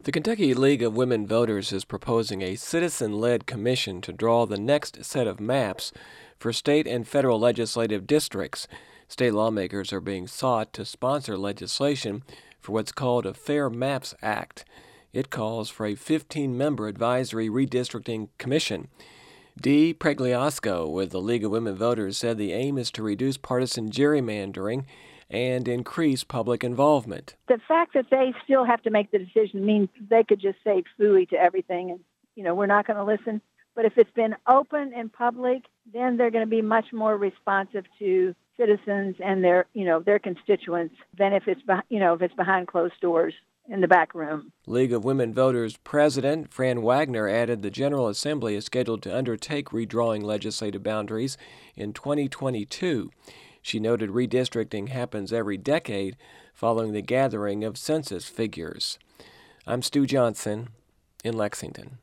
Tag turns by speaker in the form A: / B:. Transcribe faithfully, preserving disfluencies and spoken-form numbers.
A: The Kentucky League of Women Voters is proposing a citizen-led commission to draw the next set of maps for state and federal legislative districts. State lawmakers are being sought to sponsor legislation for what's called a Fair Maps Act. It calls for a fifteen-member advisory redistricting commission. Dee Pregliasco with the League of Women Voters said the aim is to reduce partisan gerrymandering and increase public involvement.
B: The fact that they still have to make the decision means they could just say phooey to everything and, you know, we're not going to listen. But if it's been open and public, then they're going to be much more responsive to citizens and their, you know, their constituents than if it's, you know, if it's behind closed doors in the back room.
A: League of Women Voters President Fran Wagner added the General Assembly is scheduled to undertake redrawing legislative boundaries in twenty twenty-two. She noted redistricting happens every decade following the gathering of census figures. I'm Stu Johnson in Lexington.